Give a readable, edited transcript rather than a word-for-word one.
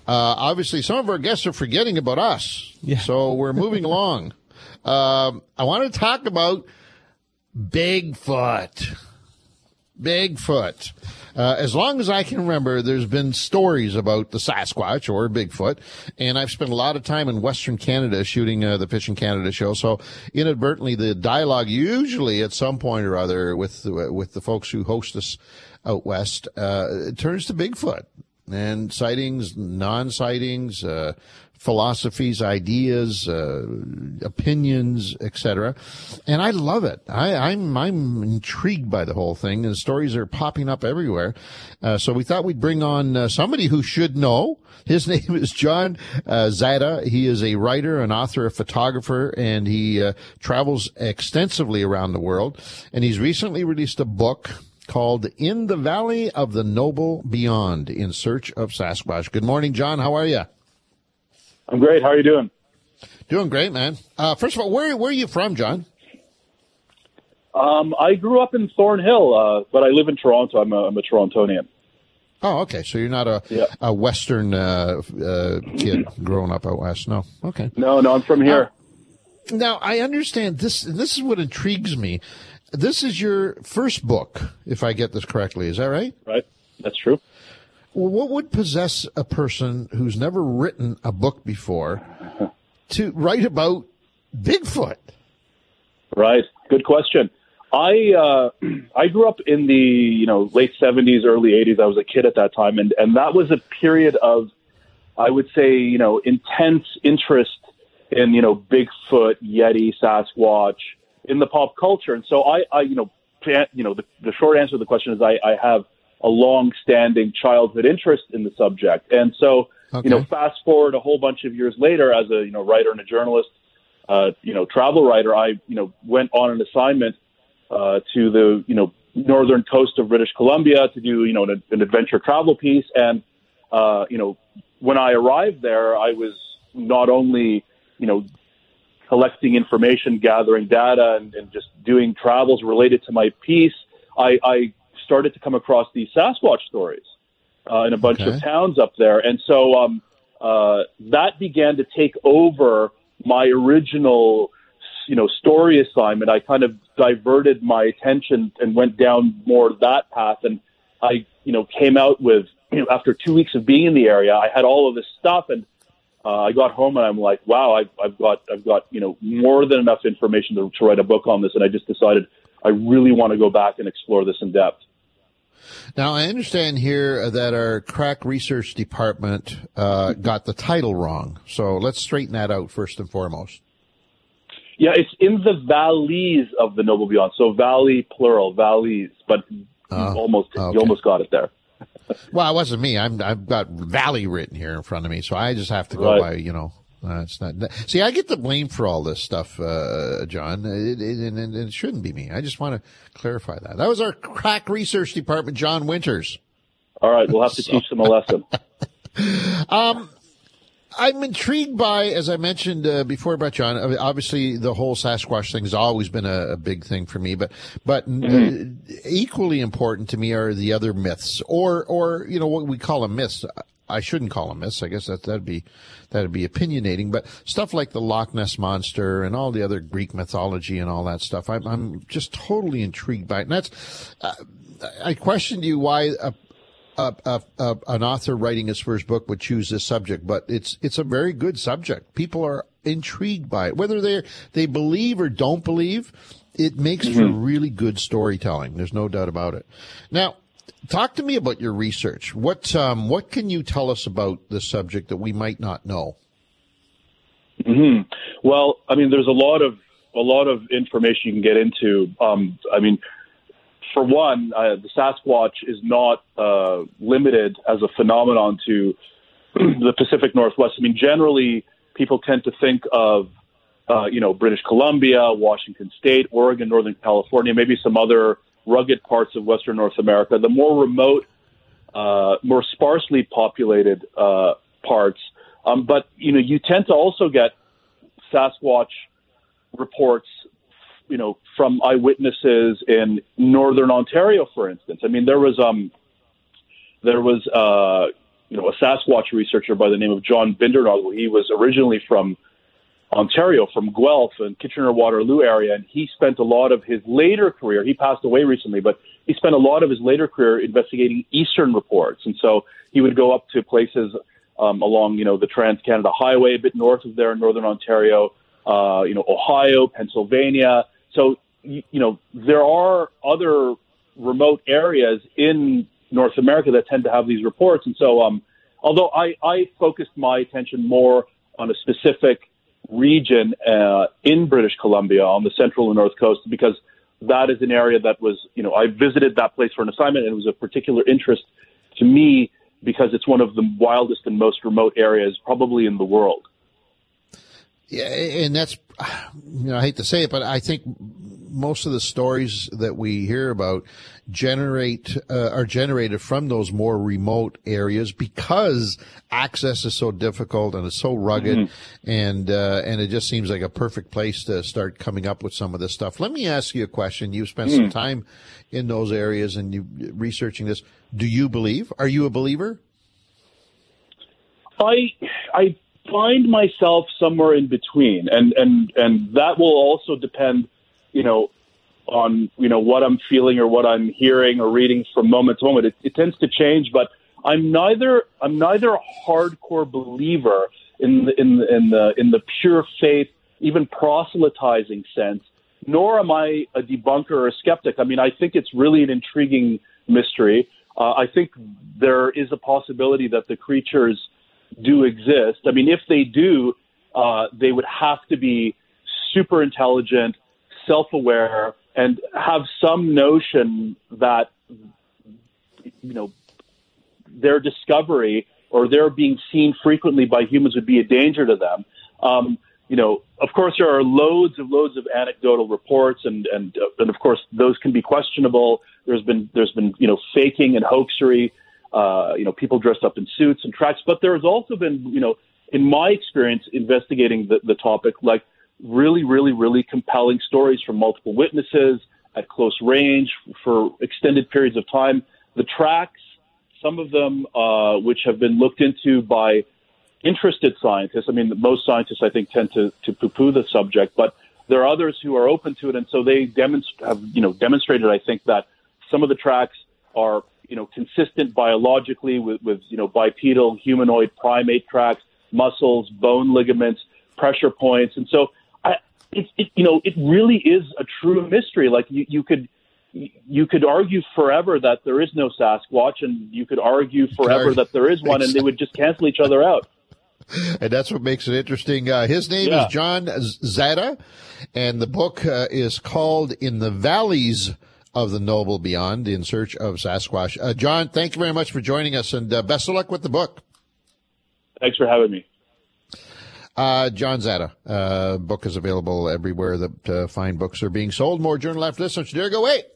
Obviously, some of our guests are forgetting about us, Yeah. so we're moving along. I want to talk about Bigfoot. Bigfoot. As long as I can remember, there's been stories about the Sasquatch or Bigfoot, and I've spent a lot of time in Western Canada shooting the Fish in Canada show. So inadvertently, the dialogue usually at some point or other with the folks who host us out west turns to Bigfoot and sightings, non-sightings, philosophies, ideas, opinions, etc. And I love it. I'm intrigued by the whole thing, and stories are popping up everywhere. So we thought we'd bring on somebody who should know. His name is John Zada. He is a writer, an author, a photographer, and he travels extensively around the world. And he's recently released a book called In the Valley of the Noble Beyond, In Search of Sasquatch. Good morning, John. How are you? I'm great. How are you doing? Doing great, man. First of all, where are you from, John? I grew up in Thornhill, but I live in Toronto. I'm a Torontonian. Oh, okay. So you're not a Western kid growing up out west. No. Okay. No, I'm from here. Now, I understand this. This is what intrigues me. This is your first book, if I get this correctly. Is that right? Right. That's true. Well, what would possess a person who's never written a book before to write about Bigfoot? Right. Good question. I grew up in the late 70s, early 80s. I was a kid at that time, and that was a period of, I would say, intense interest in Bigfoot, Yeti, Sasquatch in the pop culture. And so the short answer to the question is I have a long-standing childhood interest in the subject. And so, fast forward a whole bunch of years later as a, writer and a journalist, travel writer, I, went on an assignment to the, northern coast of British Columbia to do, an adventure travel piece. And, when I arrived there, I was not only, collecting information, gathering data, and just doing travels related to my piece, I started to come across these Sasquatch stories in a bunch of towns up there. And so that began to take over my original, story assignment. I kind of diverted my attention and went down more that path. And I, came out with, after 2 weeks of being in the area, I had all of this stuff, and I got home and I'm like, wow, I've got more than enough information to write a book on this. And I just decided I really want to go back and explore this in depth. Now, I understand here that our crack research department got the title wrong. So let's straighten that out first and foremost. Yeah, it's In the Valleys of the Noble Beyond. So valley, plural, valleys, but you almost got it there. Well, it wasn't me. I've got Valley written here in front of me, so I just have to go by, it's not. See, I get the blame for all this stuff, John. It shouldn't be me. I just want to clarify that. That was our crack research department, John Winters. All right, we'll have to teach them a lesson. I'm intrigued by, as I mentioned before about John, obviously the whole Sasquatch thing has always been a big thing for me, but equally important to me are the other myths, or what we call them myths. I shouldn't call them myths. I guess that'd be opinionating, but stuff like the Loch Ness Monster and all the other Greek mythology and all that stuff. I'm just totally intrigued by it. And that's, I questioned you why an author writing his first book would choose this subject, but it's a very good subject. People are intrigued by it, whether they believe or don't believe. It makes for really good storytelling. There's no doubt about it. Now, talk to me about your research. What can you tell us about the subject that we might not know? Well, I mean, there's a lot of information you can get into. For one, the Sasquatch is not limited as a phenomenon to the Pacific Northwest. I mean, generally, people tend to think of, British Columbia, Washington State, Oregon, Northern California, maybe some other rugged parts of Western North America. The more remote, more sparsely populated parts. But, you tend to also get Sasquatch reports from eyewitnesses in Northern Ontario, for instance. I mean, there was a Sasquatch researcher by the name of John Bindernagel. He was originally from Ontario, from Guelph and Kitchener-Waterloo area, and he spent a lot of his later career, he passed away recently, but he spent a lot of his later career investigating Eastern reports. And so he would go up to places along, the Trans-Canada Highway, a bit north of there in Northern Ontario, Ohio, Pennsylvania. So, there are other remote areas in North America that tend to have these reports. And so, although I focused my attention more on a specific region in British Columbia on the central and north coast, because that is an area that was, I visited that place for an assignment, and it was of particular interest to me because it's one of the wildest and most remote areas probably in the world. Yeah, and that's, I hate to say it, but I think most of the stories that we hear about are generated from those more remote areas because access is so difficult and it's so rugged, and it just seems like a perfect place to start coming up with some of this stuff. Let me ask you a question. You've spent some time in those areas and you researching this. Do you believe? Are you a believer? I find myself somewhere in between, and that will also depend, on what I'm feeling or what I'm hearing or reading from moment to moment. It tends to change, but I'm neither a hardcore believer in the pure faith, even proselytizing sense, nor am I a debunker or a skeptic. I mean, I think it's really an intriguing mystery. I think there is a possibility that the creatures do exist. I mean, if they do, they would have to be super intelligent, self-aware, and have some notion that, their discovery or their being seen frequently by humans would be a danger to them. Of course, there are loads of anecdotal reports, and of course, those can be questionable. There's been faking and hoaxery. People dressed up in suits and tracks, but there's also been, in my experience investigating the topic, like really, really, really compelling stories from multiple witnesses at close range for extended periods of time. The tracks, some of them, which have been looked into by interested scientists. I mean, most scientists, I think, tend to poo-poo the subject, but there are others who are open to it. And so they have demonstrated, I think, that some of the tracks are, consistent biologically with bipedal humanoid primate tracks, muscles, bone ligaments, pressure points. And so it really is a true mystery. Like you could argue forever that there is no Sasquatch, and you could argue forever that there is one, and they would just cancel each other out. And that's what makes it interesting. His name is John Zada, and the book is called In the Valleys of the Noble Beyond, In Search of Sasquatch. John, thank you very much for joining us, and best of luck with the book. Thanks for having me. John Zada. Book is available everywhere that fine books are being sold. More Journal after this. Don't you dare go away.